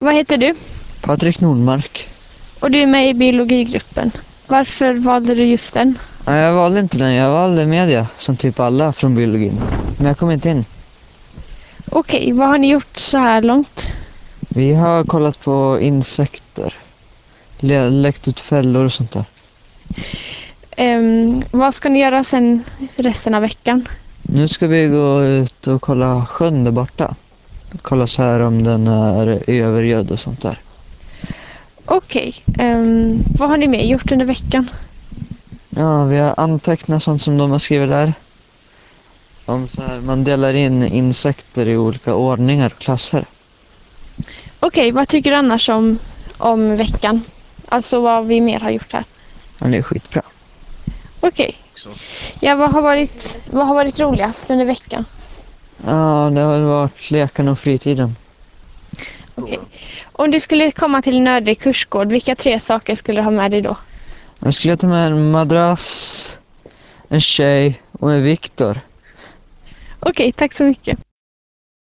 Vad heter du? Patrik Nordmark. Och du är med i biologigruppen. Varför valde du just den? Nej, jag valde inte den, jag valde media som typ alla från biologin. Men jag kom inte in. Okej, vad har ni gjort så här långt? Vi har kollat på insekter. Läckt ut fällor och sånt där. Vad ska ni göra sen resten av veckan? Nu ska vi gå ut och kolla sjön där borta. Kolla så här om den är övergödd och sånt där. Okej, vad har ni mer gjort under veckan? Ja, vi har antecknat sånt som de har skrivit där. Om så här, man delar in insekter i olika ordningar och klasser. Okej, vad tycker du annars om veckan? Alltså vad vi mer har gjort här. Ja, det är skitbra. Okej. Ja, vad har varit roligast under veckan? Ja, det har varit leken och fritiden. Okej. Om du skulle komma till en nördig kursgård, vilka 3 saker skulle du ha med dig då? Jag skulle ta med en madrass, en tjej och en Viktor. Okej, tack så mycket.